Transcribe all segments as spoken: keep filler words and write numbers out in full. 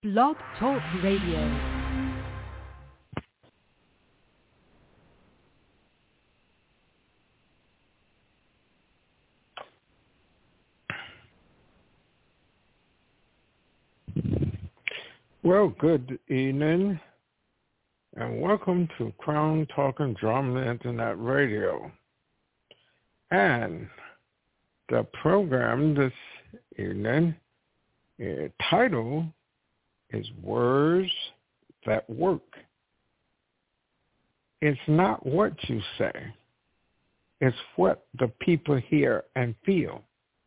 Blog Talk Radio. Well, good evening, and welcome to Crown Talking Drama Internet Radio. And the program this evening, the title is Words That Work. It's not what you say, it's what the people hear and feel.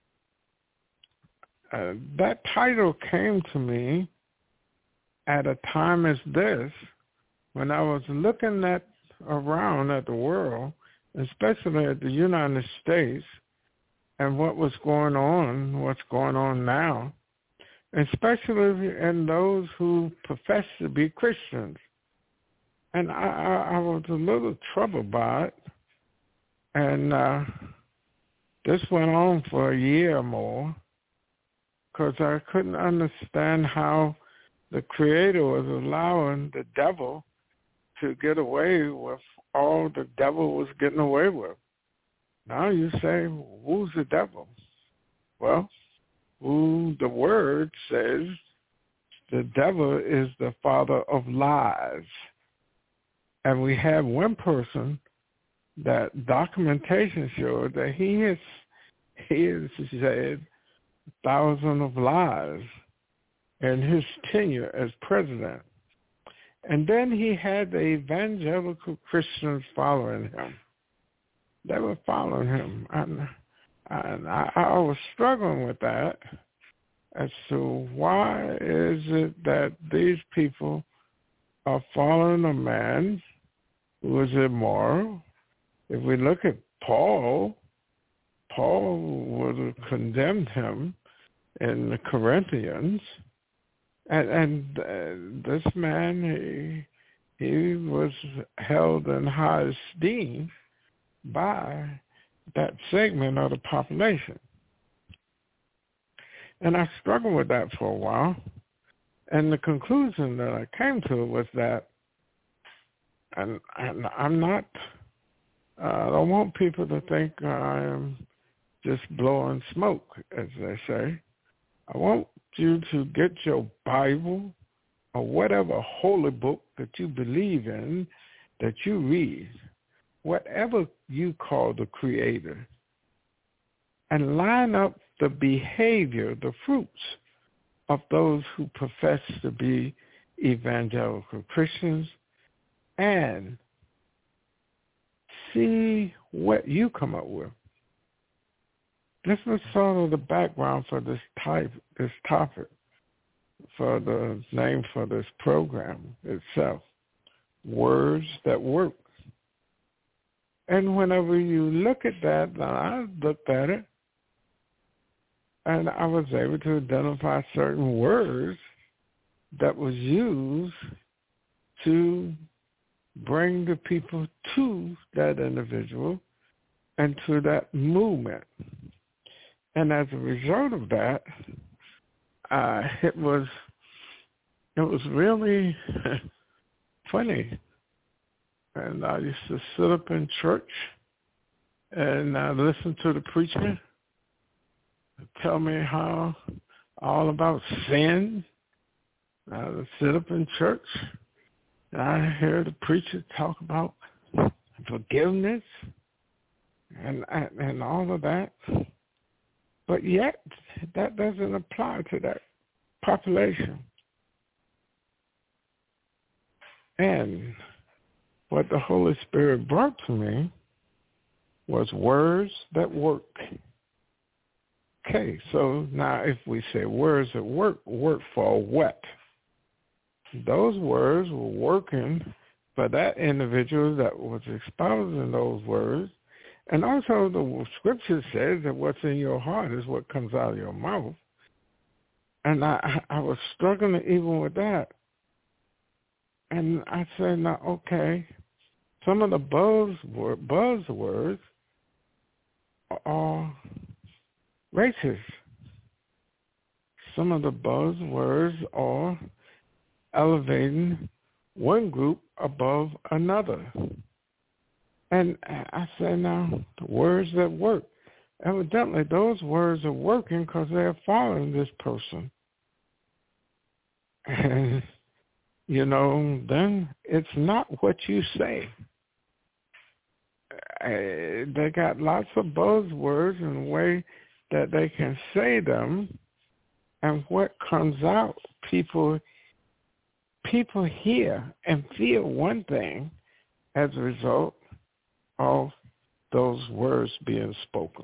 Uh, that title came to me at a time as this, when I was looking at around at the world, especially at the United States, and what was going on, what's going on now, especially in those who profess to be Christians. And I, I, I was a little troubled by it, and uh, this went on for a year or more, because I couldn't understand how the Creator was allowing the devil to get away with all the devil was getting away with. Now you say, who's the devil? Well, who the word says the devil is the father of lies. And we have one person that documentation showed that he has, he has said a thousand of lies in his tenure as president. And then he had the evangelical Christians following him. They were following him. And, and I, I was struggling with that as to why is it that these people are following a man who is immoral. If we look at Paul, Paul would have condemned him in the Corinthians. And, and uh, this man, he, he was held in high esteem by that segment of the population. And I struggled with that for a while. And the conclusion that I came to was that, and, and I'm not, uh, I don't want people to think I am just blowing smoke, as they say. I want you to get your Bible or whatever holy book that you believe in, that you read, whatever you call the Creator, and line up the behavior, the fruits of those who profess to be evangelical Christians, and see what you come up with. This was sort of the background for this type, this topic, for the name for this program itself, Words That Work. And whenever you look at that, I looked at it, and I was able to identify certain words that was used to bring the people to that individual and to that movement. And as a result of that, uh, it was it was really funny. And I used to sit up in church and uh, listen to the preacher tell me how all about sin. I would sit up in church and I hear the preacher talk about forgiveness and and, and all of that. But yet, that doesn't apply to that population. And what the Holy Spirit brought to me was words that work. Okay, so now if we say words that work, work for what? Those words were working for that individual that was espousing those words. And also the scripture says that what's in your heart is what comes out of your mouth. And I, I was struggling even with that. And I said, now, okay, some of the buzzword, buzzwords are racist. Some of the buzzwords are elevating one group above another. And I say now, the words that work, evidently those words are working because they're following this person. And, you know, then it's not what you say. Uh, they got lots of buzzwords and the way that they can say them, and what comes out, people people hear and feel one thing as a result of those words being spoken.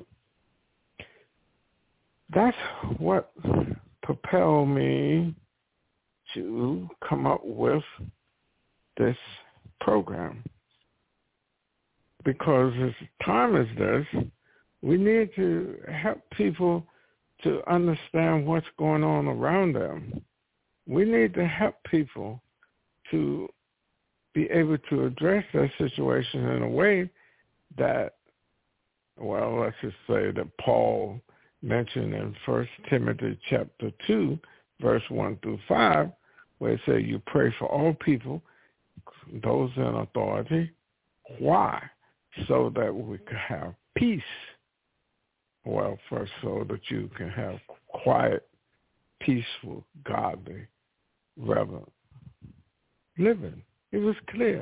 That's what propelled me to come up with this program. Because as time as this, we need to help people to understand what's going on around them. We need to help people to be able to address their situation in a way that, well, let's just say that Paul mentioned in First Timothy chapter two, verse one through five, where it says you pray for all people, those in authority. Why? So that we can have peace. Well, first, so that you can have quiet, peaceful, godly, reverent living. It was clear.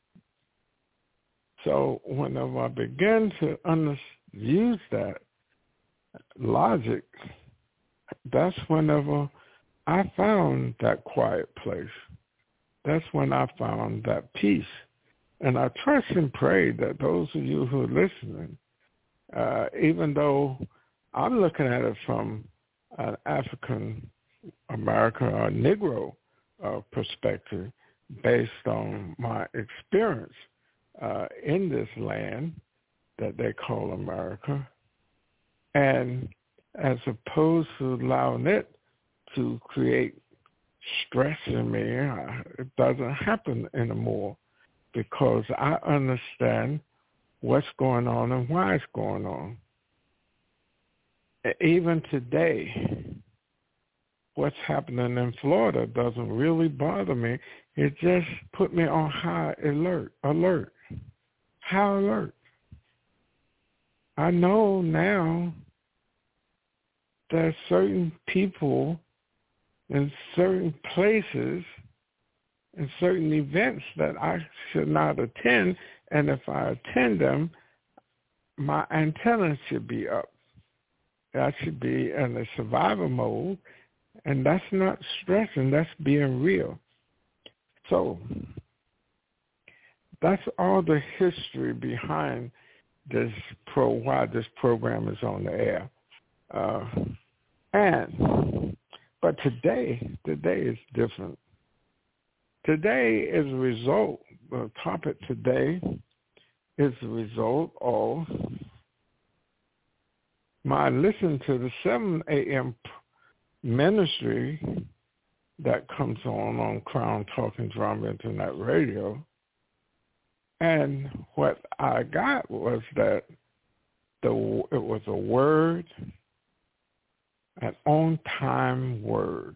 So whenever I began to under- use that logic, that's whenever I found that quiet place. That's when I found that peace. And I trust and pray that those of you who are listening, uh, even though I'm looking at it from an African American or Negro uh, perspective, based on my experience uh, in this land that they call America, and as opposed to allowing it to create stress in me, uh, it doesn't happen anymore because I understand what's going on and why it's going on. Even today, what's happening in Florida doesn't really bother me. It just put me on high alert, alert, high alert. I know now there's certain people in certain places and certain events that I should not attend, and if I attend them, my antenna should be up. I should be in a survival mode, and that's not stressing, that's being real. So that's all the history behind this pro, why this program is on the air. Uh, and, but today, today is different. Today is a result, the topic today is a result of my listen to the seven a.m. ministry that comes on on Crown Talking Drum Internet Radio. And what I got was that the it was a word, an on-time word.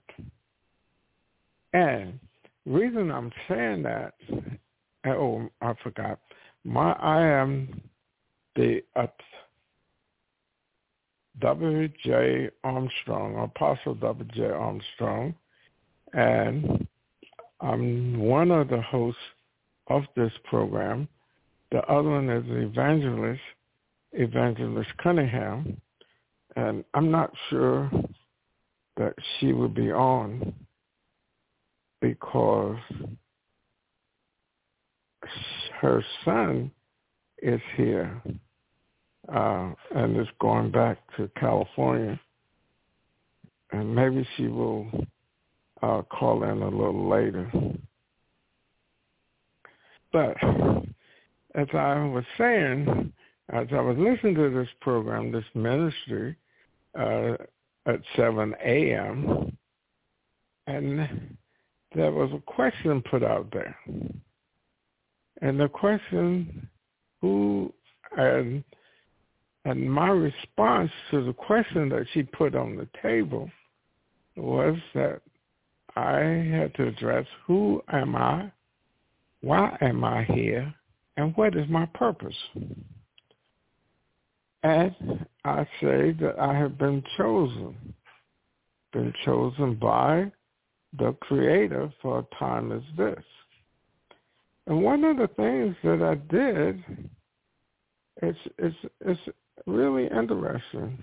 And the reason I'm saying that, oh, I forgot, my I am the uh, W J Armstrong, Apostle W J Armstrong, and I'm one of the hosts of this program. The other one is the evangelist, Evangelist Cunningham, and I'm not sure that she will be on because her son is here uh, and is going back to California, and maybe she will uh, call in a little later. But as I was saying, as I was listening to this program, this ministry uh, at seven a.m., and there was a question put out there. And the question, who, and, and my response to the question that she put on the table was that I had to address who am I, why am I here, and what is my purpose. And I say that I have been chosen, been chosen by the Creator for a time as this. And one of the things that I did, it's, it's, it's really interesting.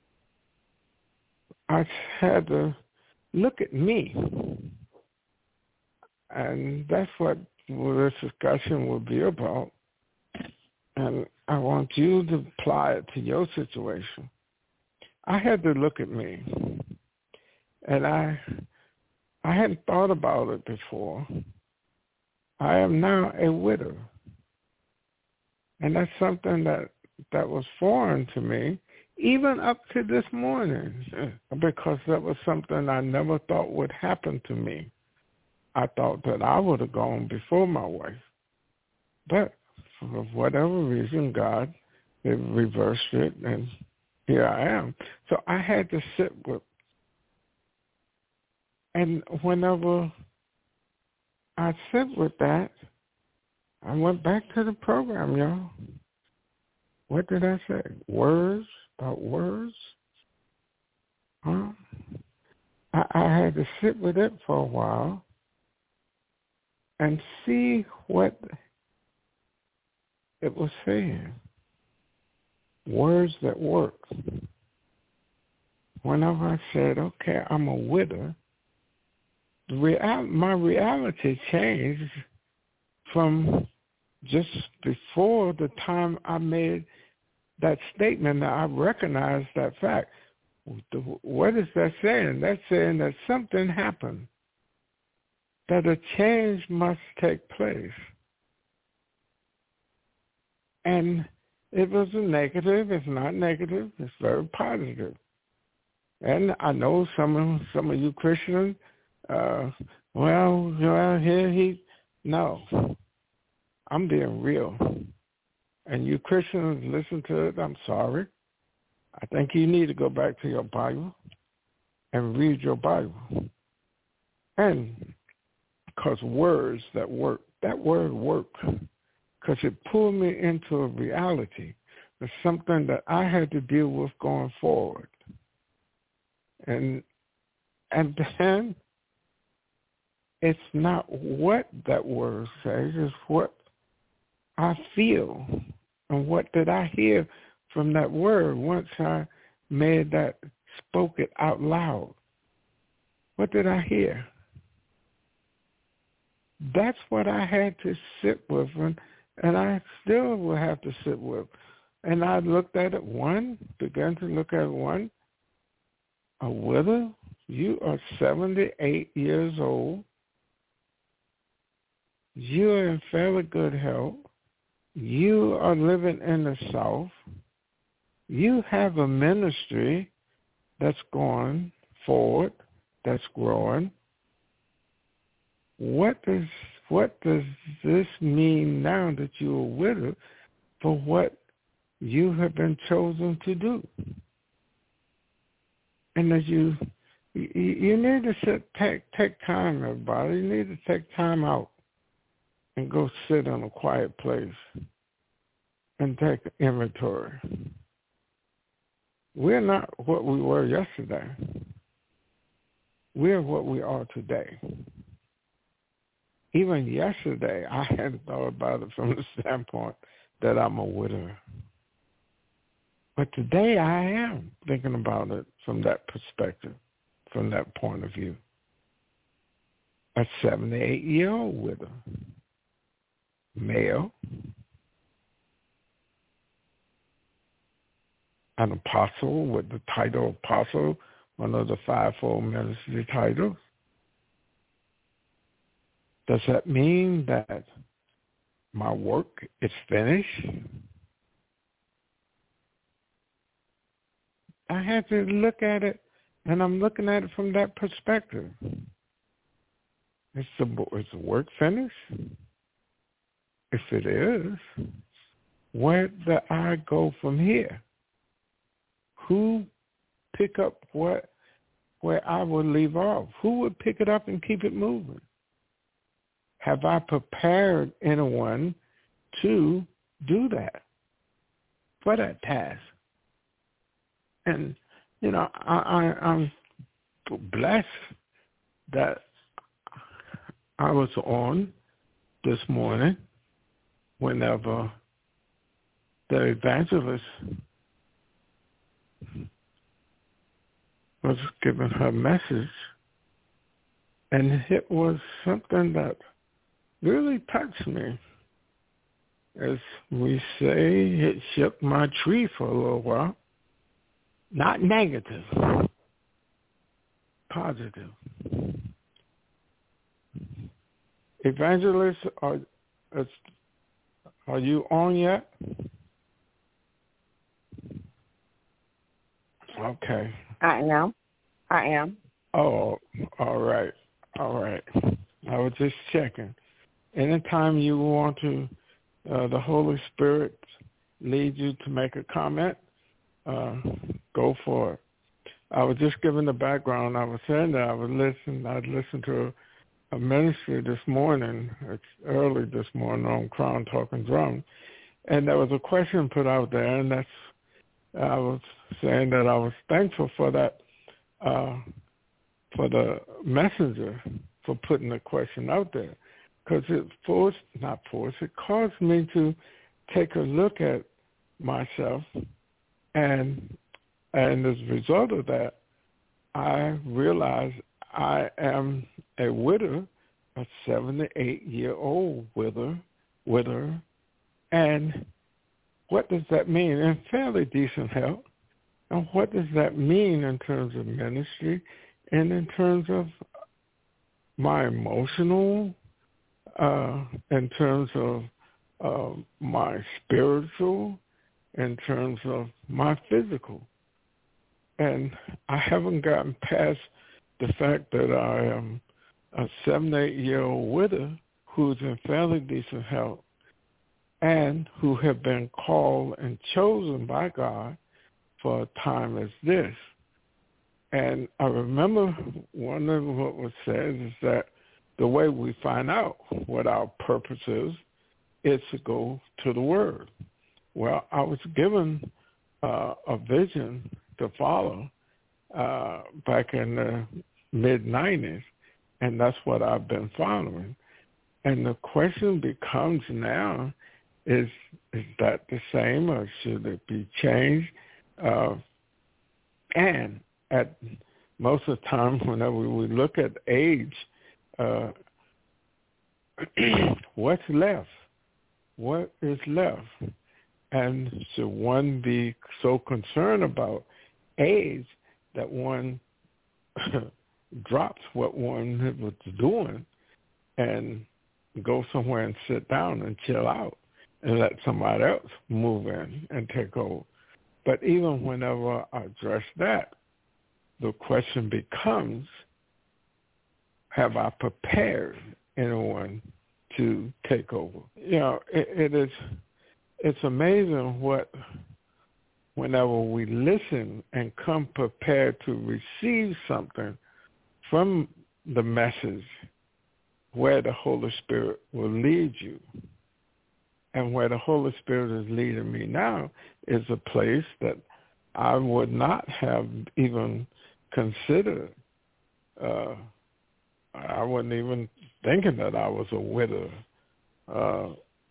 I had to look at me. And that's what this discussion will be about. And I want you to apply it to your situation. I had to look at me. And I I hadn't thought about it before. I am now a widow. And that's something that, that was foreign to me, even up to this morning, because that was something I never thought would happen to me. I thought that I would have gone before my wife. But for whatever reason, God it reversed it, and here I am. So I had to sit with, and whenever I sit with that, I went back to the program, y'all. What did I say? Words about words? Huh? I, I had to sit with it for a while and see what it was saying. Words that work. Whenever I said, okay, I'm a widow, the real, my reality changed from just before the time I made that statement that I recognized that fact. What is that saying? That's saying that something happened, that a change must take place. And it was a negative. It's not negative. It's very positive. And I know some of some of you Christians, uh, well, well, here he, no. I'm being real. And you Christians, listen to it. I'm sorry. I think you need to go back to your Bible and read your Bible. And because words that work, that word work, because it pulled me into a reality. It's something that I had to deal with going forward. And and then it's not what that word says, it's what I feel. And what did I hear from that word once I made that, spoke it out loud? What did I hear? That's what I had to sit with, and, and I still will have to sit with. And I looked at it, one, began to look at one, a widow, you are seventy-eight years old, you're in fairly good health, you are living in the South, you have a ministry that's going forward, that's growing. What does what does this mean now that you're a widow for what you have been chosen to do? And that you you, you need to sit, take take time, everybody. You need to take time out and go sit in a quiet place and take inventory. We're not what we were yesterday. We're what we are today. Even yesterday, I hadn't thought about it from the standpoint that I'm a widow. But today I am thinking about it from that perspective, from that point of view. A seventy-eight-year-old widow, male, an apostle with the title apostle, one of the fivefold ministry titles. Does that mean that my work is finished? I had to look at it, and I'm looking at it from that perspective. Is the, is the work finished? If it is, where do I go from here? Who pick up what where I would leave off? Who would pick it up and keep it moving? Have I prepared anyone to do that, for that task? And, you know, I, I, I'm blessed that I was on this morning whenever the evangelist was giving her message, and it was something that really touched me. As we say, it shook my tree for a little while. Not negative, positive. Evangelist, are, are you on yet? Okay. I am. I am. Oh, all right. All right. I was just checking. Anytime you want to, uh, the Holy Spirit leads you to make a comment, uh, go for it. I was just giving the background. I was saying that I was listening. I listened to a ministry this morning. It's early this morning on Crown Talking Drum, and there was a question put out there, and that's I was saying that I was thankful for that, uh, for the messenger for putting the question out there, because it forced, not forced, it caused me to take a look at myself, and and as a result of that, I realized I am a widow, a seventy-eight-year-old widow, widow, and what does that mean? In fairly decent health. And what does that mean in terms of ministry and in terms of my emotional, uh, in terms of uh, my spiritual, in terms of my physical? And I haven't gotten past the fact that I am a seventy-eight-year-old widow who's in fairly decent health and who have been called and chosen by God for a time as this. And I remember one of what was said is that the way we find out what our purpose is, is to go to the Word. Well, I was given uh, a vision to follow uh, back in the mid nineties, and that's what I've been following. And the question becomes now, is is that the same, or should it be changed? Uh, and at most of the time, whenever we look at age, uh, what's left? What is left? And should one be so concerned about age that one drops what one was doing and go somewhere and sit down and chill out and let somebody else move in and take over? But even whenever I address that, the question becomes, have I prepared anyone to take over? You know, it, it is, it's amazing what, whenever we listen and come prepared to receive something from the message, where the Holy Spirit will lead you. And where the Holy Spirit is leading me now is a place that I would not have even considered. Uh, I wasn't even thinking that I was a widow. Uh,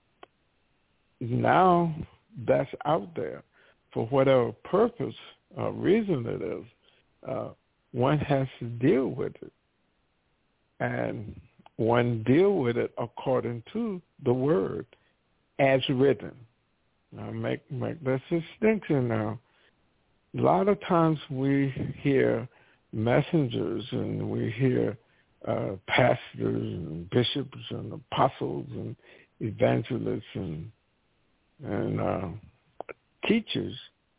now that's out there. For whatever purpose or reason it is, uh, one has to deal with it. And one deal with it according to the Word as written. Now make, make this distinction now. A lot of times we hear messengers and we hear uh, pastors and bishops and apostles and evangelists and, and uh, teachers.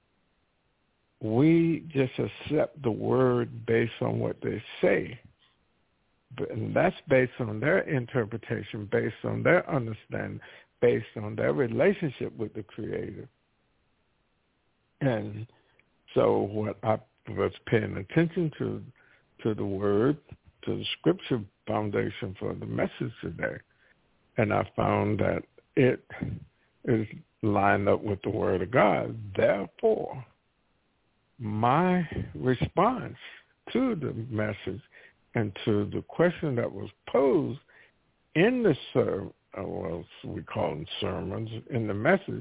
We just accept the Word based on what they say. But, and that's based on their interpretation, based on their understanding, based on their relationship with the Creator. And so what I was paying attention to to the Word, to the Scripture foundation for the message today, and I found that it is lined up with the Word of God. Therefore, my response to the message and to the question that was posed in the sermon, well, we call them sermons, in the message,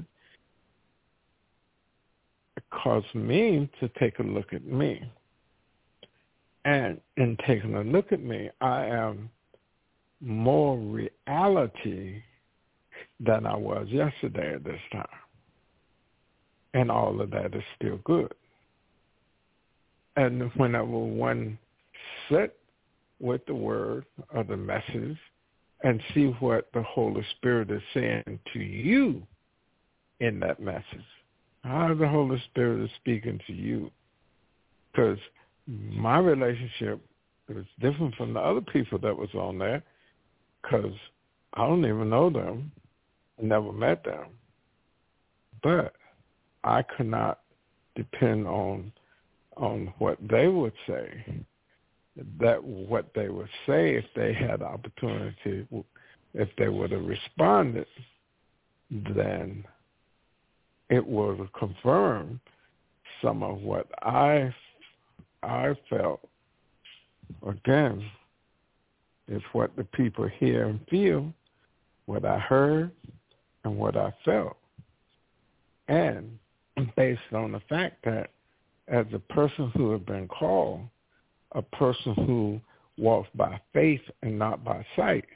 it caused me to take a look at me. And in taking a look at me, I am more reality than I was yesterday at this time. And all of that is still good. And whenever one sit with the word or the message and see what the Holy Spirit is saying to you in that message, how the Holy Spirit is speaking to you. Because my relationship is different from the other people that was on there, because I don't even know them, never met them. But I could not depend on on what they would say. That what they would say, if they had the opportunity, if they would have responded, then it would confirm some of what I I felt. Again, is what the people hear and feel, what I heard and what I felt. And based on the fact that as a person who had been called, a person who walks by faith and not by sight,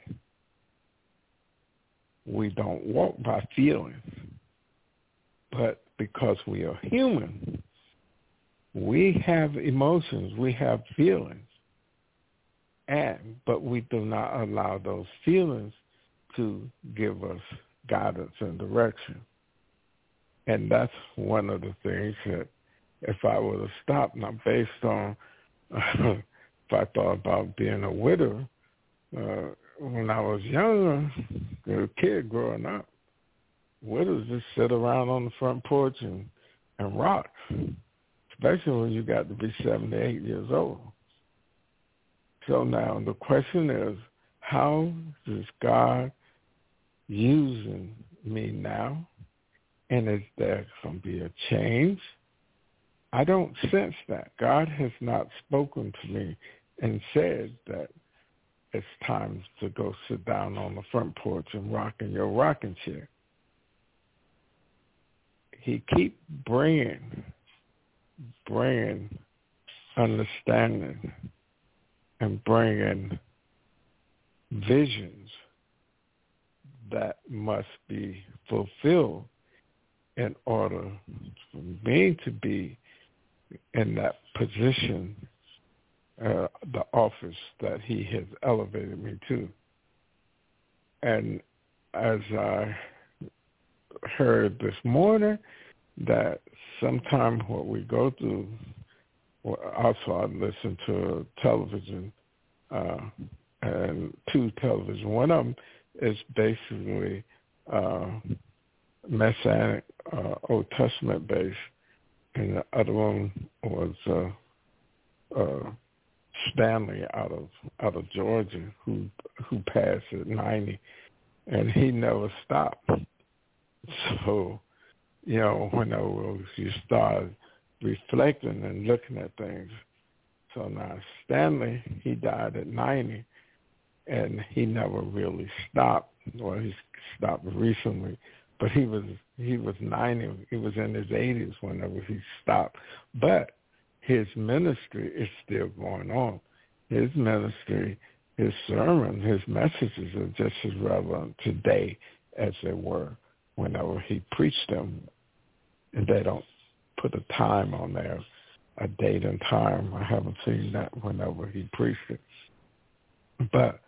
we don't walk by feelings. But because we are human, we have emotions, we have feelings, and but we do not allow those feelings to give us guidance and direction. And that's one of the things that if I would have stopped, now based on uh, if I thought about being a widow, uh, when I was younger, a kid growing up, widows just sit around on the front porch and, and rock, especially when you got to be seventy-eight years old. So now the question is, how is God using me now? And is there going to be a change? I don't sense that. God has not spoken to me and said that it's time to go sit down on the front porch and rock in your rocking chair. He keep bringing, bringing understanding and bringing visions that must be fulfilled in order for me to be in that position, uh, the office that he has elevated me to. And as I heard this morning, that sometime what we go through, well, also I listen to television, uh, and two television. One of them is basically uh, Messianic, uh, Old Testament based, and the other one was uh, uh, Stanley out of out of Georgia, who who passed at ninety, and he never stopped. So, you know, whenever you start reflecting and looking at things, so now Stanley, he died at ninety, and he never really stopped. Well, he stopped recently, but he was he was ninety. He was in his eighties whenever he stopped. But his ministry is still going on. His ministry, his sermon, his messages are just as relevant today as they were whenever he preached them. And they don't put a time on there, a date and time. I haven't seen that whenever he preached it. But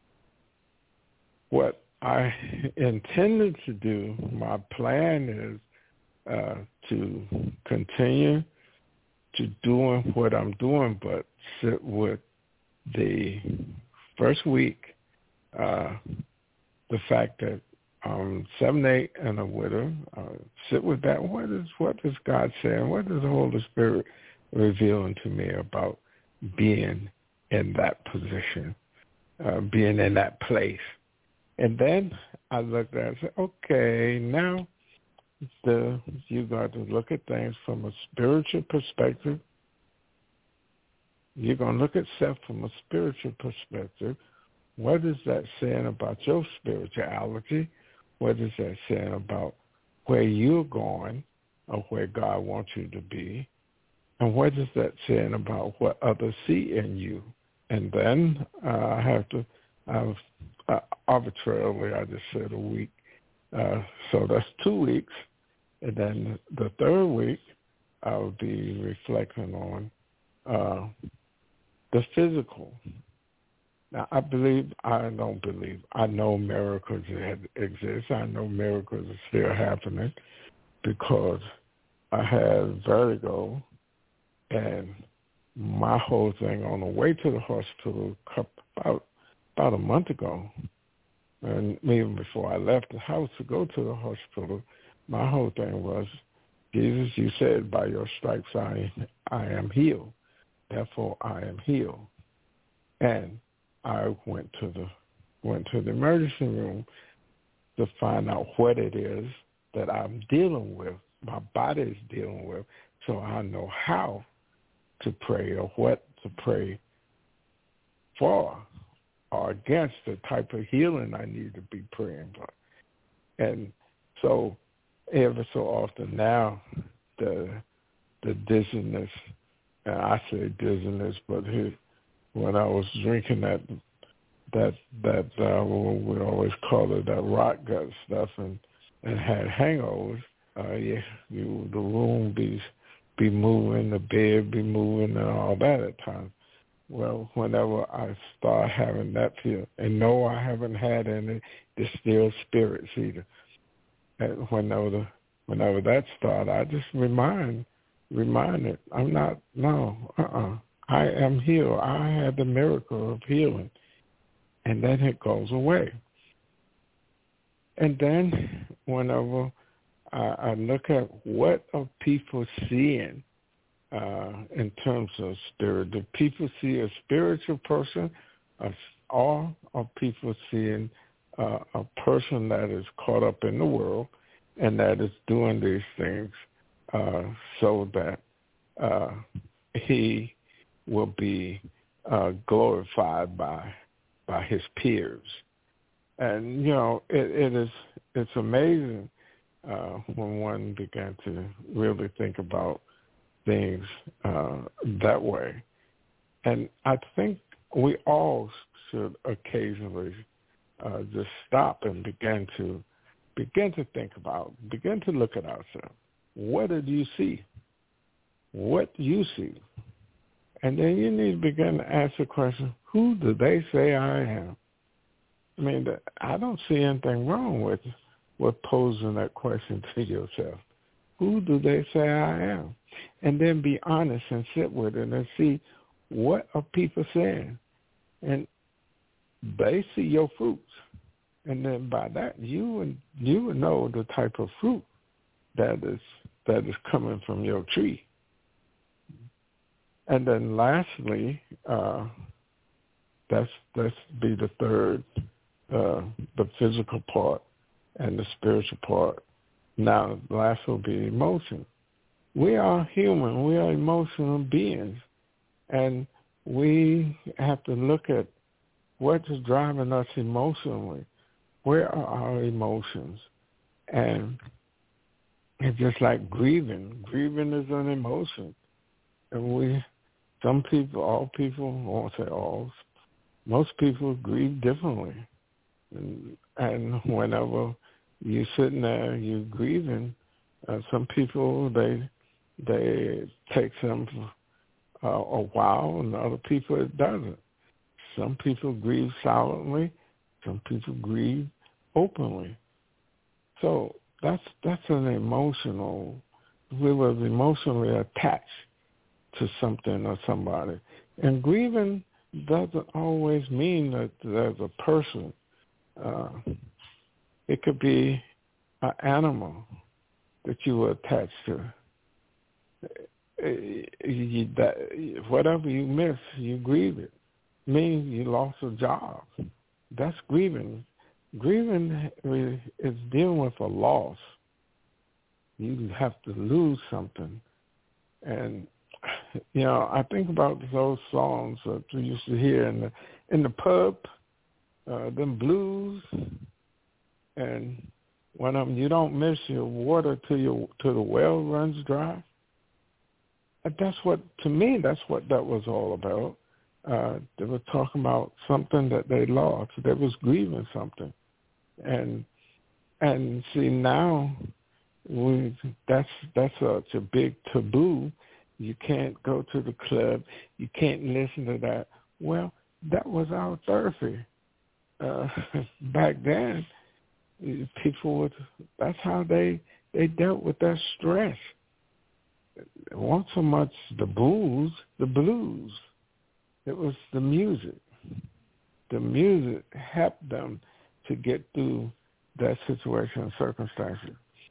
what I intended to do, my plan is uh, to continue to doing what I'm doing, but sit with the first week, uh, the fact that I'm seventy-eight and a widow, uh, sit with that. What is what is God saying? What is the Holy Spirit revealing to me about being in that position, uh, being in that place. And then I looked at it and said, okay, now the, you got to look at things from a spiritual perspective. You're going to look at self from a spiritual perspective. What is that saying about your spirituality? What is that saying about where you're going or where God wants you to be? And what is that saying about what others see in you? And then uh, I have to, I've, uh, arbitrarily, I just said a week. Uh, so that's two weeks. And then the third week, I'll be reflecting on uh, the physical. Now, I believe, I don't believe, I know miracles exist. I know miracles are still happening because I had vertigo, and my whole thing on the way to the hospital about, about a month ago, and even before I left the house to go to the hospital, my whole thing was, Jesus, you said by your stripes I, I am healed. Therefore, I am healed. And I went to the went to the emergency room to find out what it is that I'm dealing with, my body is dealing with, so I know how to pray or what to pray for or against the type of healing I need to be praying for. And so every so often now, the the dizziness, and I say dizziness, but his, when I was drinking that that that uh, we always call it that rock gut stuff, and and had hangovers, uh, yeah, you, the room be be moving, the bed be moving, and all that at times. Well, whenever I start having that feel, and no, I haven't had any distilled spirits either. And whenever the, whenever that starts, I just remind remind it, I'm not, no, uh-uh. I am healed. I had the miracle of healing. And then it goes away. And then whenever I, I look at what are people seeing uh, in terms of spirit, do people see a spiritual person, or are people seeing uh, a person that is caught up in the world and that is doing these things uh, so that uh, he will be uh, glorified by by his peers? And you know, it, it is it's amazing uh, when one began to really think about things uh, that way. And I think we all should occasionally uh, just stop and begin to begin to think about, begin to look at ourselves. What did you see? What do you see? And then you need to begin to ask the question, who do they say I am? I mean, I don't see anything wrong with with posing that question to yourself. Who do they say I am? And then be honest and sit with it and see, what are people saying? And they see your fruits. And then by that, you would, you would know the type of fruit that is that is coming from your tree. And then lastly, uh, that's that's be the third, uh, the physical part and the spiritual part. Now, last will be emotion. We are human. We are emotional beings. And we have to look at what is driving us emotionally. Where are our emotions? And it's just like grieving. Grieving is an emotion. And we, some people, all people, I won't say all, most people grieve differently. And, and whenever you're sitting there, you're grieving, uh, some people, they they take some uh, a while, and other people it doesn't. Some people grieve silently. Some people grieve openly. So that's that's an emotional, we were emotionally attached to something or somebody. And grieving doesn't always mean that there's a person. Uh, it could be an animal that you were attached to. You, that, whatever you miss, you grieve it. me, you lost a job. That's grieving. Grieving is dealing with a loss. You have to lose something. And, you know, I think about those songs that we used to hear in the, in the pub, uh, them blues, and one of them, you don't miss your water till your till the well runs dry. And that's what, to me, that's what that was all about. Uh, they were talking about something that they lost. They was grieving something. And and see now, we that's that's such a big taboo. You can't go to the club. You can't listen to that. Well, that was our therapy. Uh, back then, people would. That's how they they dealt with that stress. It wasn't so much the booze, the blues. It was the music. The music helped them to get through that situation and circumstances.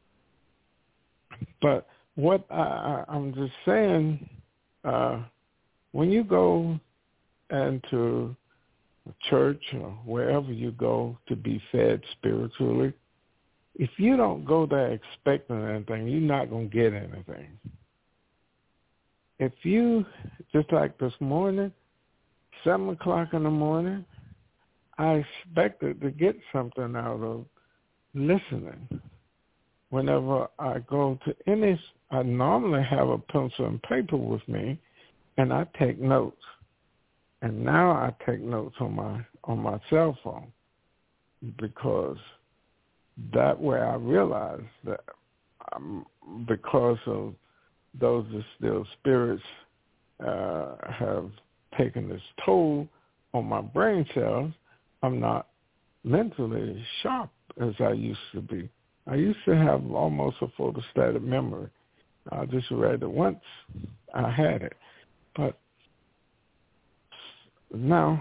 But what I, I, I'm just saying, uh, when you go into a church or wherever you go to be fed spiritually, if you don't go there expecting anything, you're not going to get anything. If you, just like this morning, seven o'clock in the morning, I expected to get something out of listening. Whenever I go to any, I normally have a pencil and paper with me, and I take notes. And now I take notes on my on my cell phone, because that way I realize that I'm, because of those distilled spirits uh, have taken this toll on my brain cells, I'm not mentally sharp as I used to be. I used to have almost a photostatic memory. I just read it once, I had it. But now,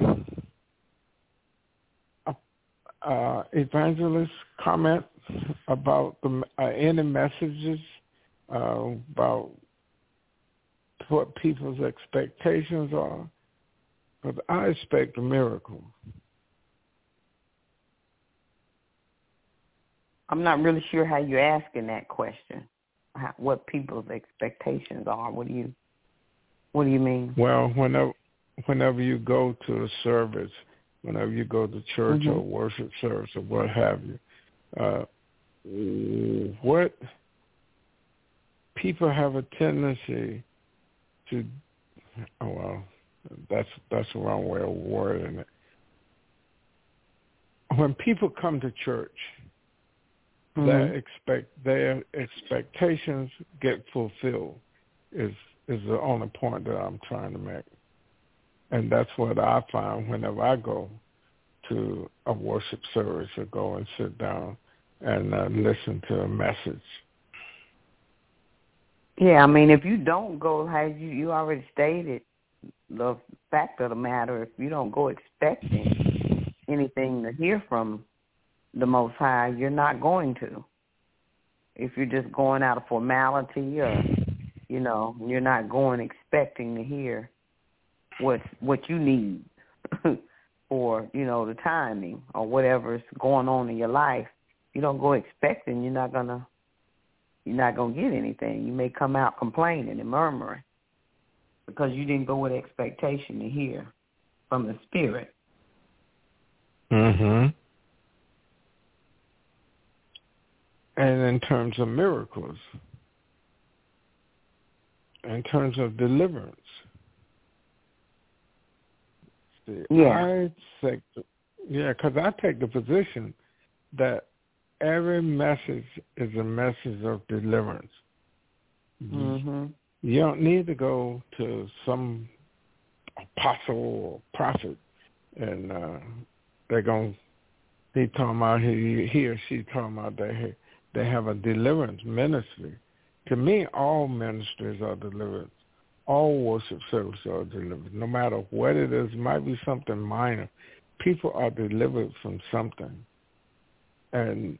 uh, uh, evangelists comment about the, uh, any messages uh, about what people's expectations are. But I expect a miracle. I'm not really sure how you're asking that question. How, what people's expectations are? What do you What do you mean? Well, whenever whenever you go to a service, whenever you go to church mm-hmm. or worship service or what have you, uh, what people have a tendency to, oh well, that's that's the wrong way of wording it. When people come to church, mm-hmm. their expect their expectations get fulfilled is is the only point that I'm trying to make. And that's what I find whenever I go to a worship service or go and sit down and uh, listen to a message. Yeah, I mean, if you don't go, as you, you already stated, the fact of the matter, if you don't go expecting anything to hear from the Most High, you're not going to. If you're just going out of formality or, you know, you're not going expecting to hear what what you need for, you know, the timing or whatever's going on in your life. You don't go expecting, you're not gonna you're not gonna get anything. You may come out complaining and murmuring because you didn't go with expectation to hear from the Spirit. Mm-hmm. And in terms of miracles, in terms of deliverance, see, yeah, I take the, yeah, because I take the position that every message is a message of deliverance. Mm-hmm. You don't need to go to some apostle or prophet, and uh, they're going. He talking about he, he or she talking about they they have a deliverance ministry. To me, all ministries are deliverance. All worship services are delivered. No matter what it is, it might be something minor. People are delivered from something, and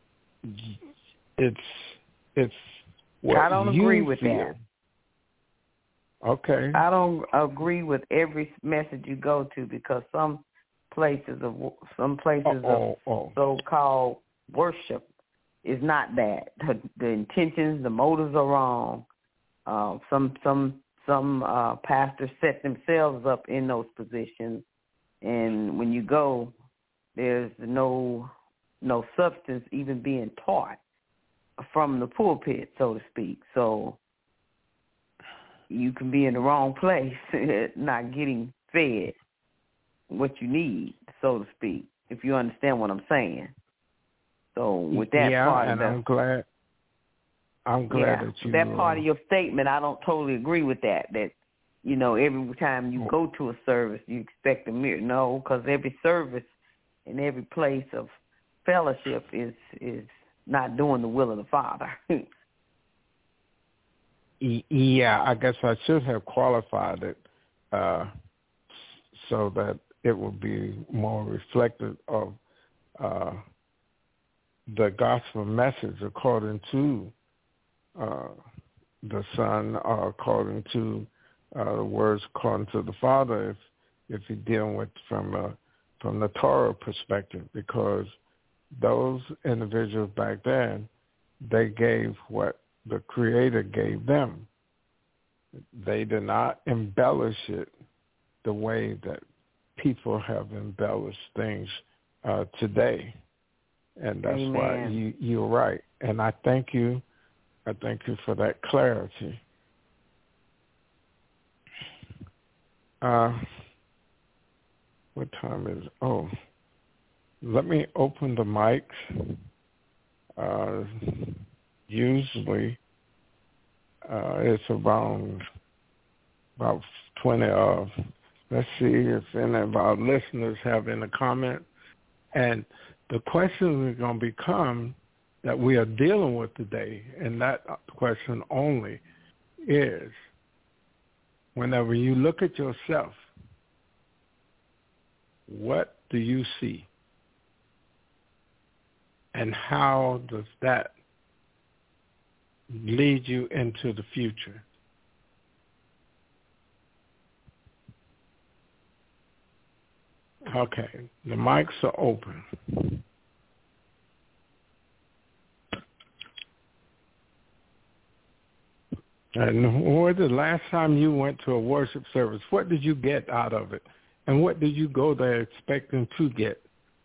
it's it's what I don't you agree with feel. that. Okay. I don't agree with every message you go to because some places of some places oh, of oh. so-called worship is not that. The, the intentions, the motives are wrong. Uh, some some some uh, pastors set themselves up in those positions, and when you go, there's no no substance even being taught from the pulpit, so to speak. So you can be in the wrong place, not getting fed what you need, so to speak, if you understand what I'm saying. So with that yeah, part and of the, I'm glad. I'm glad yeah, that you. that part uh, of your statement, I don't totally agree with that. That you know, every time you go to a service, you expect a miracle. No, because every service and every place of fellowship is is not doing the will of the Father. Yeah, I guess I should have qualified it uh, so that it would be more reflective of uh, the gospel message according to uh, the Son, or according to uh, the words according to the Father, if if you're dealing with from a, from the Torah perspective, because those individuals back then, they gave what the Creator gave them. They did not embellish it the way that people have embellished things uh, today. And that's Amen. why you, you're right. And I thank you. I thank you for that clarity. Uh, what time is it? Oh, let me open the mics. Uh, usually uh, it's around about twenty of. Let's see if any of our listeners have any comment. And the question is going to become that we are dealing with today, and that question only is, whenever you look at yourself, what do you see? And how does that lead you into the future? Okay, the mics are open. And when was the last time you went to a worship service? What did you get out of it? And what did you go there expecting to get?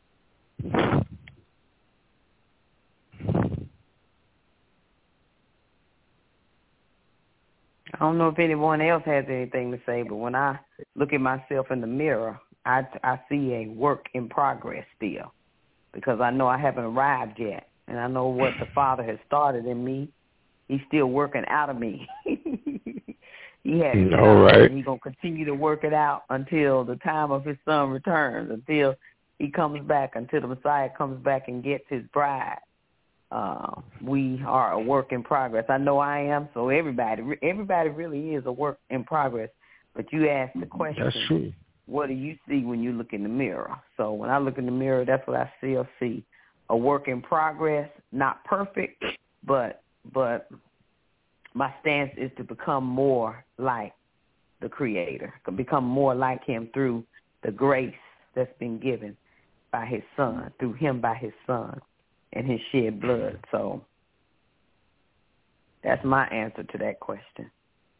I don't know if anyone else has anything to say, but when I look at myself in the mirror, I, I see a work in progress still, because I know I haven't arrived yet, and I know what the Father has started in me. He's still working out of me. He has All right. and he's going to continue to work it out until the time of his Son returns, until he comes back, until the Messiah comes back and gets his bride. Uh, we are a work in progress. I know I am, so everybody, everybody really is a work in progress. But you asked the question, That's true. What do you see when you look in the mirror? So when I look in the mirror, that's what I still see. A work in progress, not perfect, but but my stance is to become more like the Creator, to become more like him through the grace that's been given by his Son, through him by his Son and his shed blood. So that's my answer to that question.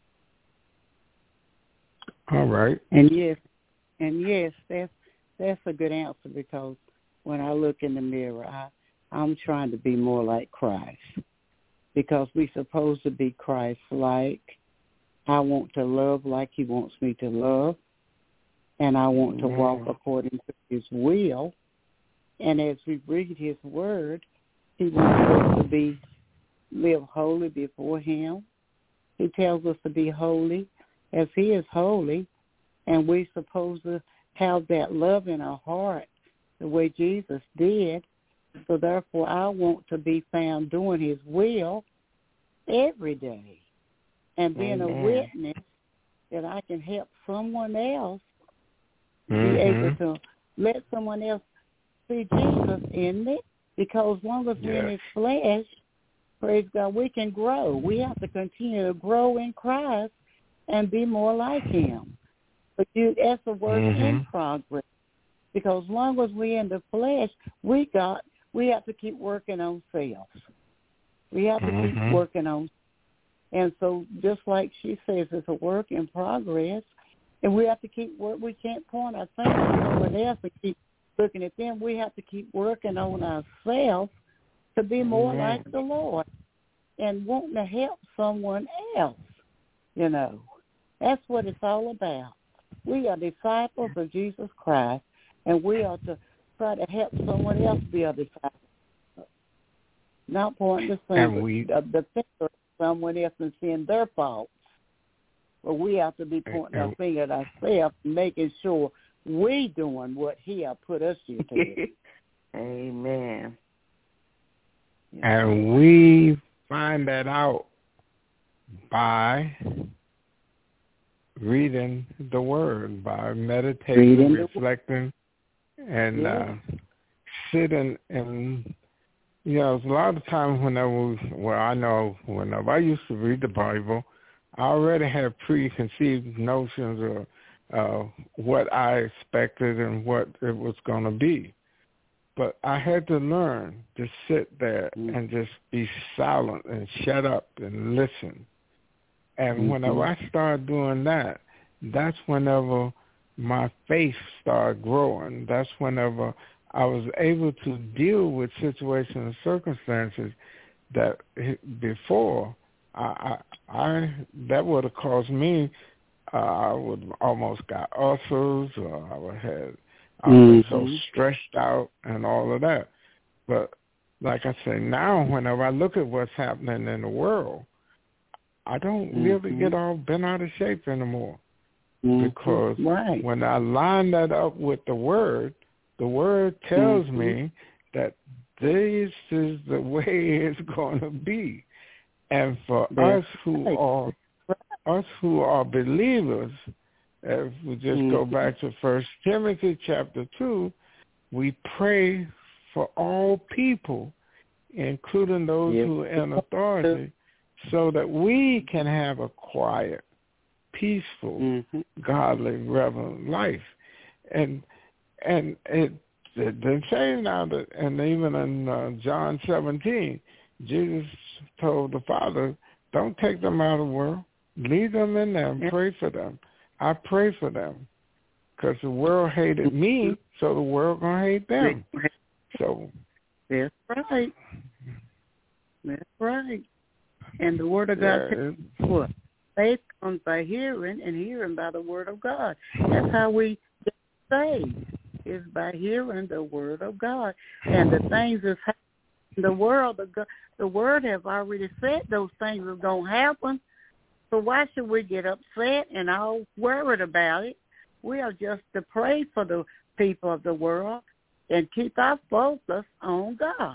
All right. And yes, and yes, that's that's a good answer, because when I look in the mirror, I, I'm trying to be more like Christ, because we're supposed to be Christ-like. I want to love like he wants me to love, and I want Amen. to walk according to his will. And as we read his word, he wants us to be live holy before him. He tells us to be holy as he is holy, and we're supposed to have that love in our heart the way Jesus did. So therefore, I want to be found doing his will every day and being Amen. a witness that I can help someone else Mm-hmm. be able to let someone else see Jesus in me, because one of us Yes. in his flesh, praise God, we can grow. We have to continue to grow in Christ and be more like him. But you, that's a work mm-hmm. in progress. Because as long as we're in the flesh, we got we have to keep working on self. We have to mm-hmm. keep working on. And so just like she says, it's a work in progress. And we have to keep work. We can't point our finger at someone else and keep looking at them. We have to keep working on ourselves to be more mm-hmm. like the Lord and wanting to help someone else, you know. That's what it's all about. We are disciples of Jesus Christ, and we are to try to help someone else be a disciple. Not pointing the finger, we, the, the finger at someone else and seeing their faults. But we have to be pointing and, our finger at ourselves and making sure we doing what he has put us here to do. Amen. And we find that out by reading the Word, by meditating, reading reflecting, and yeah. uh, sitting and, you know, a lot of times whenever, we, well, I know whenever I used to read the Bible, I already had preconceived notions of uh, what I expected and what it was going to be. But I had to learn to sit there mm-hmm. and just be silent and shut up and listen. And mm-hmm. whenever I started doing that, that's whenever my faith started growing. That's whenever I was able to deal with situations and circumstances that before I, I, I that would have caused me, uh, I would almost got ulcers, or I would have, I was mm-hmm. so stressed out and all of that. But like I say, now whenever I look at what's happening in the world, I don't mm-hmm. really get all bent out of shape anymore. Mm-hmm. Because right. when I line that up with the Word, the Word tells mm-hmm. me that this is the way it's going to be. And for That's us who right. are us who are believers, if we just mm-hmm. go back to First Timothy chapter two, we pray for all people, including those yep. who are in authority, so that we can have a quiet, peaceful, mm-hmm. godly, reverent life. And and it they say now that, and even in uh, John seventeen, Jesus told the Father, don't take them out of the world. Leave them in there and pray for them. I pray for them because the world hated me, so the world going to hate them. So that's right. That's right. And the Word of God yeah, tells us what? Faith comes by hearing, and hearing by the Word of God. That's how we get saved, is by hearing the Word of God. And the things that's happening in the world, the, the Word have already said those things are going to happen. So why should we get upset and all worried about it? We are just to pray for the people of the world and keep our focus on God.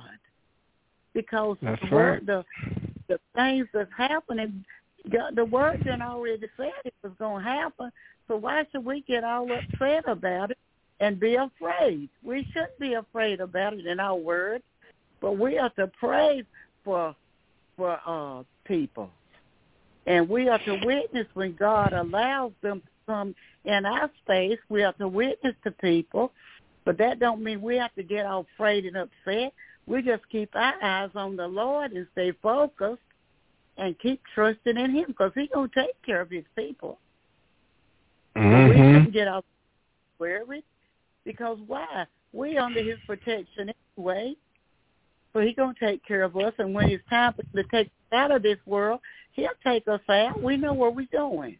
Because that's the, right. word, the the things that's happening, the Word done already said it was going to happen. So why should we get all upset about it and be afraid? We shouldn't be afraid about it in our Word, but we are to pray for for uh, people. And we are to witness when God allows them to come in our space. We are to witness to people, but that don't mean we have to get all afraid and upset. We just keep our eyes on the Lord and stay focused and keep trusting in Him because He's going to take care of His people. Mm-hmm. So we shouldn't get all worried because why? We under His protection anyway. So He's going to take care of us, and when it's time for Him to take us out of this world, He'll take us out. We know where we're going.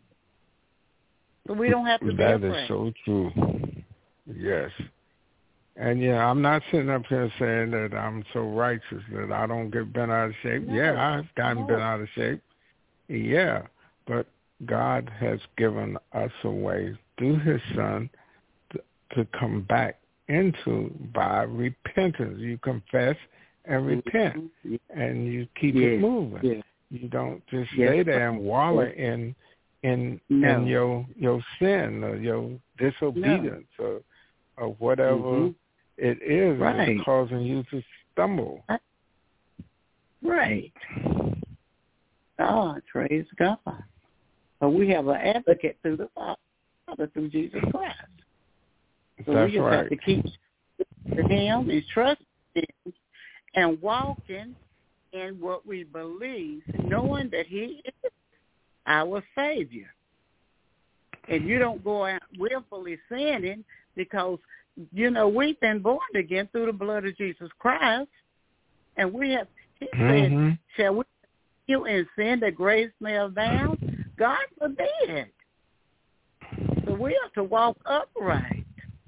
So we don't have to be That afraid. is so true. Yes. And, yeah, I'm not sitting up here saying that I'm so righteous that I don't get bent out of shape. No, yeah, I've gotten no. bent out of shape. Yeah. But God has given us a way through His Son to, to come back into by repentance. You confess and repent, mm-hmm. and you keep yeah. it moving. Yeah. You don't just yes. stay there and wallow in in no. in your your sin or your disobedience no. or, or whatever mm-hmm. it is right. that's causing you to stumble. Right. God, praise God. But we have an advocate through the Father, through Jesus Christ. So That's we just right. have to keep to him and trust him and walking in what we believe, knowing that he is our Savior. And you don't go out willfully sinning because, you know, we've been born again through the blood of Jesus Christ. And we have, he mm-hmm. said, shall we continue in sin that grace may abound? God forbid. So we have to walk upright.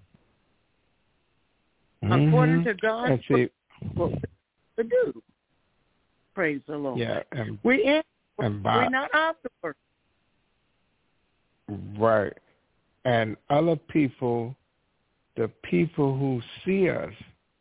Mm-hmm. According to God, see, what we to do. Praise the Lord. Yeah, and, we in, and by, we're not afterward. Right. And other people, the people who see us,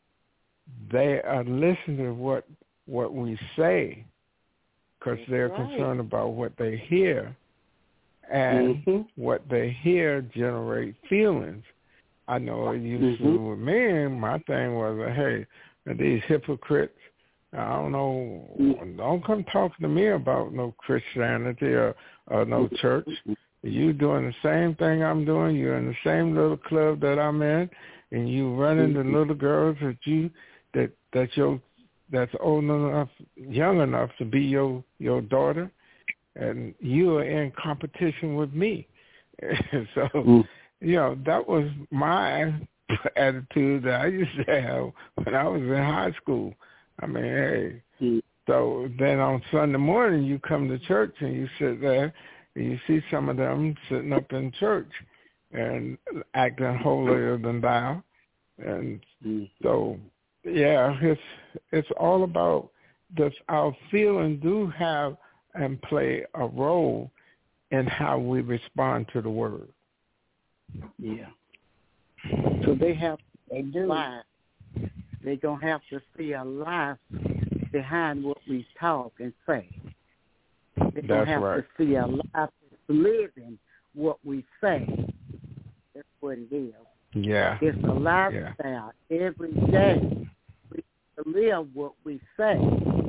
they are listening to what what we say because they're right. concerned about what they hear. And mm-hmm. what they hear generate feelings. I know it used mm-hmm. to with me, my thing was, uh, hey, these hypocrites, I don't know, mm-hmm. don't come talking to me about no Christianity or, or no church. You doing the same thing I'm doing. You're in the same little club that I'm in, and you running the little girls that you that that your that's old enough, young enough to be your your daughter, and you are in competition with me. So, mm. you know, that was my attitude that I used to have when I was in high school. I mean, hey. Mm. So then on Sunday morning, you come to church and you sit there. You see some of them sitting up in church and acting holier than thou. And so, yeah, it's it's all about this. Our feelings do have and play a role in how we respond to the word. Yeah. So they have they do. Life. They're going to have to see a life behind what we talk and say. They're going to have right. to see a life living what we say. That's what it is. Yeah. It's a lifestyle. Yeah. Every day we live what we say.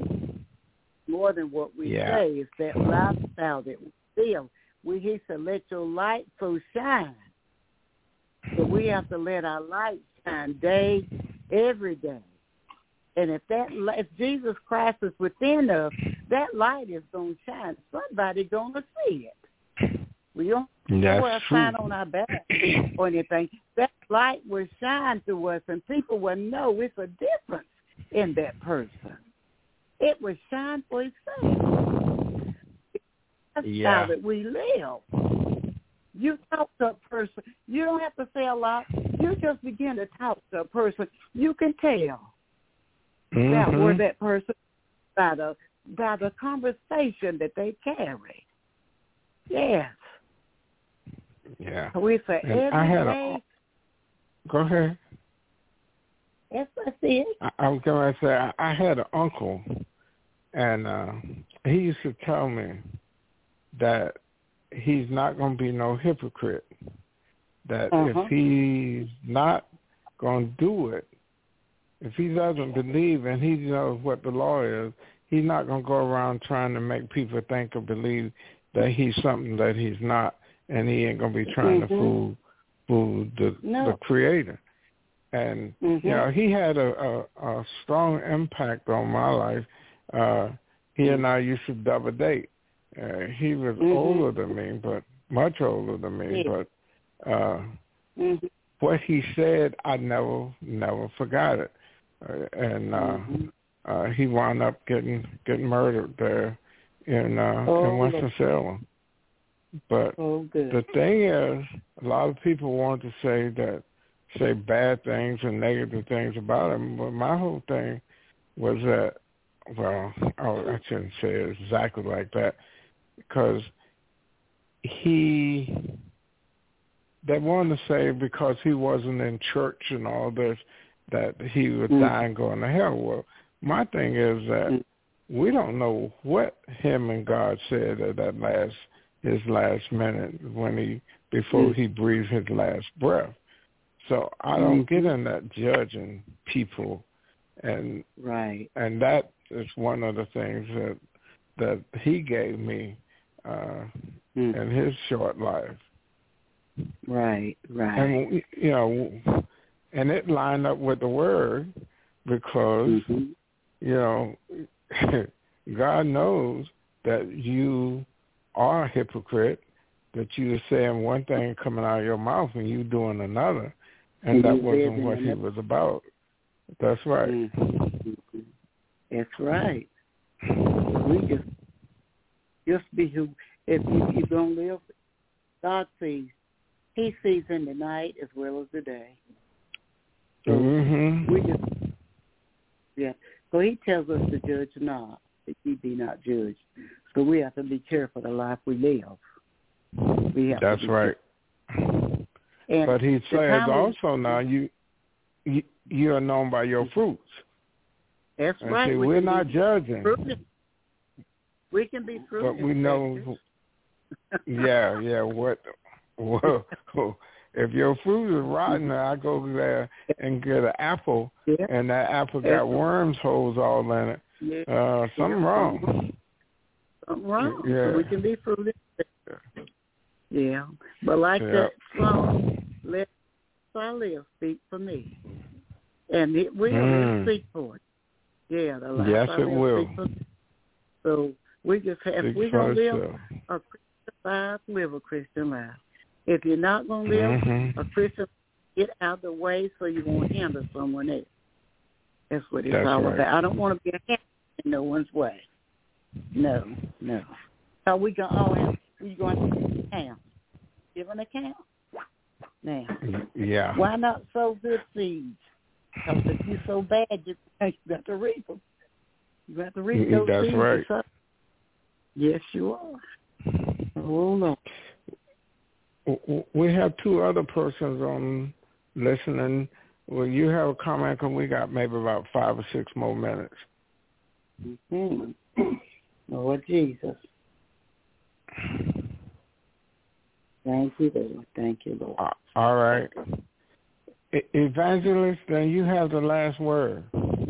More than what we yeah. say, it's that lifestyle that we live. We he said, let your light so shine. So we have to let our light shine day, every day. And if that, if Jesus Christ is within us, that light is going to shine. Somebody's going to see it. We don't That's wear a sign on our back or anything. That light will shine through us, and people will know it's a difference in that person. It will shine for itself. That's yeah. how that we live. You talk to a person. You don't have to say a lot. You just begin to talk to a person. You can tell mm-hmm. about where that person, by the by the conversation that they carry. Yes. Yeah. We say and every I had day. A, go ahead. Yes, I see it. I, I was going to say I, I had an uncle, and uh, he used to tell me that he's not going to be no hypocrite. That uh-huh. if he's not going to do it, if he doesn't believe and he knows what the law is, he's not going to go around trying to make people think or believe that he's something that he's not, and he ain't going to be trying mm-hmm. to fool fool the no. the Creator. And mm-hmm. you know, he had a, a, a strong impact on my life. Uh, he and I used to double date. Uh, he was mm-hmm. older than me, but much older than me. Yeah. But uh, mm-hmm. what he said, I never, never forgot it. Uh, and uh, mm-hmm. uh, he wound up getting getting murdered there in uh, oh, in Winston Salem. But oh, good. the thing is, a lot of people want to say that, say bad things and negative things about him. But my whole thing was that, well, oh, I shouldn't say it exactly like that, because he, they wanted to say because he wasn't in church and all this, that he would mm. die and go into hell. Well, my thing is that mm. we don't know what him and God said at that last, his last minute when he, before mm. he breathed his last breath. So I don't mm-hmm. get in that judging people, and right, and that is one of the things that that he gave me uh, mm. in his short life. Right, right. And, you know, and it lined up with the word because, mm-hmm. you know, God knows that you are a hypocrite, that you're saying one thing coming out of your mouth and you doing another, and, and that wasn't what he was about. That's right. Mm-hmm. That's right. We just just be who. If you, you're gonna live, God sees. He sees in the night as well as the day. So mm-hmm. we just yeah. So he tells us to judge not, that ye be not judged. So we have to be careful the life we live. We have That's to be right. But he says also we, now you, you you are known by your fruits. That's and right. See, we we're not judging. Fruited. We can be fruited. But we know. yeah, yeah. What? Well, if your fruit is rotten, I go there and get an apple, yeah. and that apple got worms holes all in it. Yeah. Uh, something yeah. wrong. Something wrong. Yeah. So we can be fruited. Yeah. But like yeah. that song, let I live, speak for me. And it will mm. speak for it. Yeah, the life yes, I it live, will. Speak for me. So we just have, if we're going to live a Christian life, live a Christian life. If you're not going to live mm-hmm. a Christian, get out of the way so you won't hinder someone else. That's what it's That's all right. about. I don't want to be a hand in no one's way. No, no. So we go all have, we're going to account. Give an account. Now, yeah. why not sow good seeds? Because if you sow bad, you got to reap them. You got to reap those That's seeds. right. Sow. Yes, you are. Oh, no. We have two other persons on listening. Will you have a comment? Because we got maybe about five or six more minutes. Mm-hmm. Lord Jesus. Thank you, Lord. Thank you, Lord. Uh, all right. E- Evangelist, then you have the last word.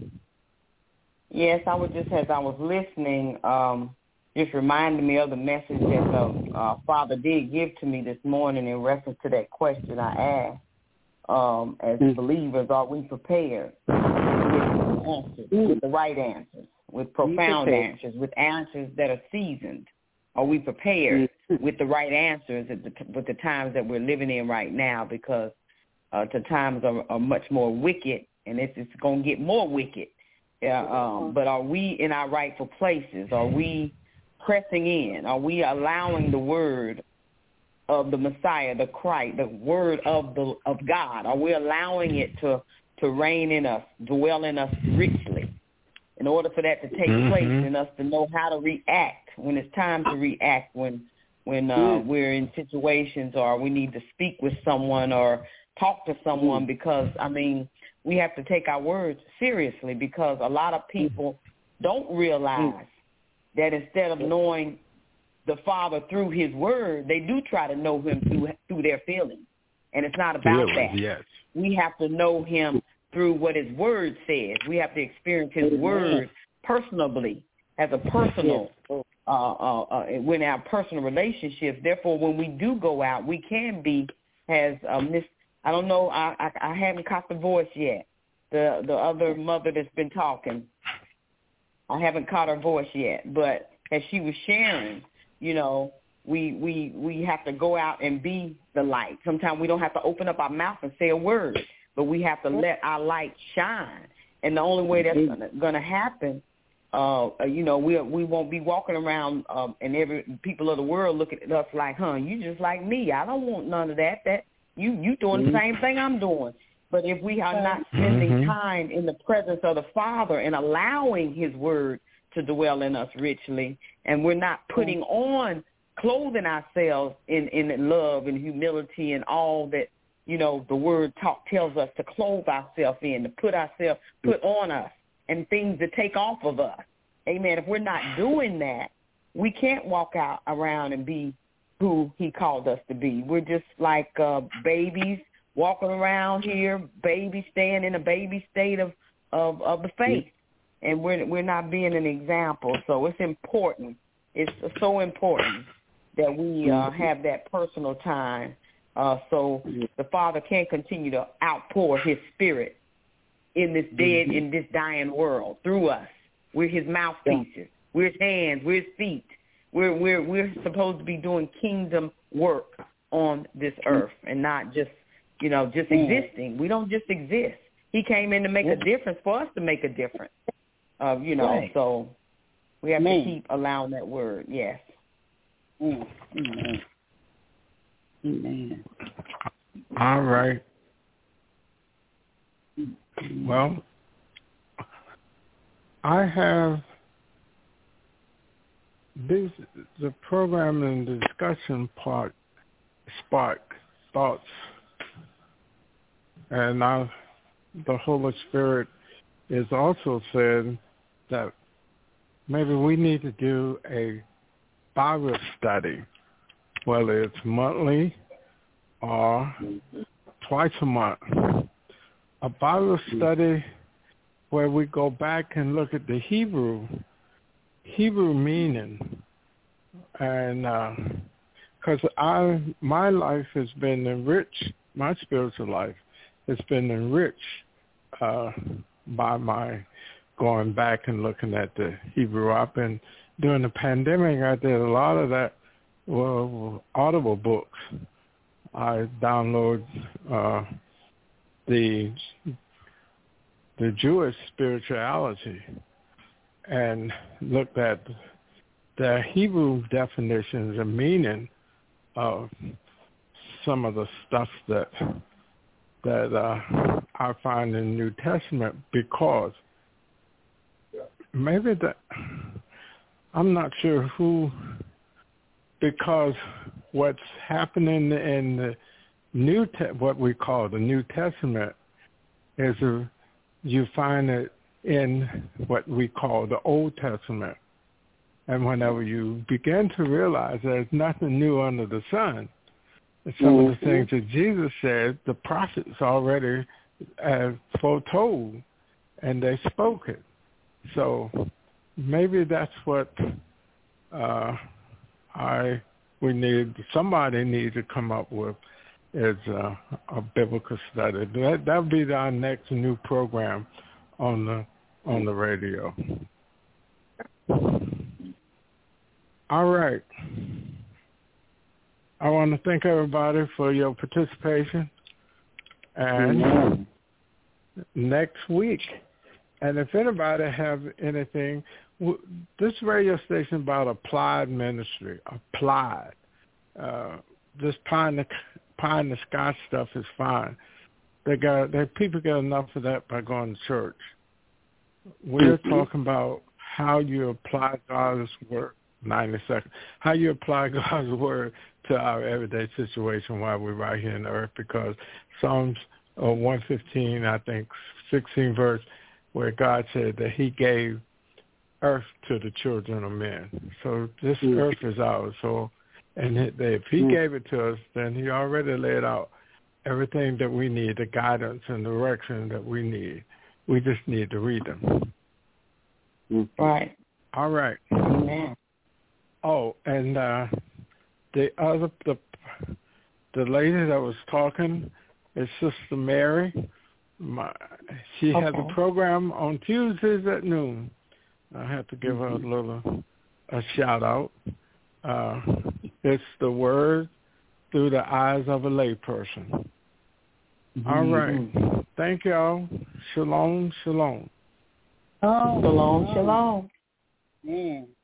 Yes, I was just, as I was listening, um, just reminded me of the message that the uh, Father did give to me this morning in reference to that question I asked. Um, as mm-hmm. believers, are we prepared with answers, mm-hmm. with the right answers, with profound answers, with answers that are seasoned? Are we prepared mm-hmm. with the right answers at the, with the times that we're living in right now? Because uh, the times are, are much more wicked, and it's, it's going to get more wicked. Uh, um, but are we in our rightful places? Are we pressing in? Are we allowing the word of the Messiah, the Christ, the word of the of God? Are we allowing it to, to reign in us, dwell in us richly? In order for that to take mm-hmm. place and us to know how to react when it's time to react, when when uh, mm. we're in situations or we need to speak with someone or talk to someone, mm. because, I mean, we have to take our words seriously, because a lot of people don't realize mm. that instead of knowing the Father through his word, they do try to know him through through their feelings. And it's not about really? that. Yes. We have to know him through what his word says. We have to experience his Amen. Word personally, as a personal, uh, uh, uh, when our personal relationships. Therefore, when we do go out, we can be, as uh, Miss, I don't know, I, I, I haven't caught the voice yet. The the other mother that's been talking, I haven't caught her voice yet. But as she was sharing, you know, we we we have to go out and be the light. Sometimes we don't have to open up our mouth and say a word, but we have to let our light shine. And the only way that's going to happen, uh, you know, we we won't be walking around um, and every people of the world looking at us like, huh, you just like me. I don't want none of that. That you you doing the same thing I'm doing. But if we are not spending mm-hmm. time in the presence of the Father and allowing his word to dwell in us richly, and we're not putting on, clothing ourselves in, in love and humility and all that, you know, the word talk tells us to clothe ourselves in, to put ourselves, put on us, and things to take off of us. Amen. If we're not doing that, we can't walk out around and be who he called us to be. We're just like uh, babies walking around here, babies staying in a baby state of, of, of the faith. And we're we're not being an example. So it's important. It's so important that we uh, have that personal time uh, so the Father can continue to outpour his spirit in this dead, in this dying world through us. We're his mouthpieces. We're his hands. We're his feet. We're, we're, we're supposed to be doing kingdom work on this earth and not just, you know, just existing. We don't just exist. He came in to make a difference for us to make a difference. Uh, you know, right. So we have Man. to keep allowing that word. Yes. Mm. Amen. Amen. All right. Well, I have this the program and discussion part spark thoughts, and now the Holy Spirit is also said that maybe we need to do a Bible study, whether it's monthly or twice a month. A Bible study where we go back and look at the Hebrew, Hebrew meaning, and because uh, I my life has been enriched, my spiritual life has been enriched uh, by my going back and looking at the Hebrew. I've been during the pandemic. I did a lot of that. Well, Audible books. I download uh, the the Jewish spirituality and looked at the Hebrew definitions and meaning of some of the stuff that that uh, I find in the New Testament, because maybe that I'm not sure who, because what's happening in the New Te- what we call the New Testament is a, you find it in what we call the Old Testament. And whenever you begin to realize there's nothing new under the sun, and some mm-hmm. of the things that Jesus said, the prophets already uh, foretold, and they spoke it. So maybe that's what uh, I we need. Somebody needs to come up with is uh, a biblical study. That that'll be our next new program on the on the radio. All right. I want to thank everybody for your participation. And mm-hmm. next week, and if anybody have anything, this radio station about applied ministry, applied. Uh, this pie in the pie in the sky stuff is fine. They got they people get enough of that by going to church. We're mm-hmm. talking about how you apply God's word. ninety seconds. How you apply God's word to our everyday situation while we're right here on earth, because Psalms uh, one fifteen, I think, sixteen verse, where God said that he gave earth to the children of men. So this mm-hmm. earth is ours. So, and if he mm-hmm. gave it to us, then he already laid out everything that we need, the guidance and direction that we need. We just need to read them. Mm-hmm. Right. All right. Amen. Oh, and uh, the other the the lady that was talking is Sister Mary. My, she okay. has a program on Tuesdays at noon. I have to give her a little a shout out. Uh, it's the word through the eyes of a layperson. Mm-hmm. All right. Thank y'all. Shalom, shalom. Oh, shalom, shalom. Man.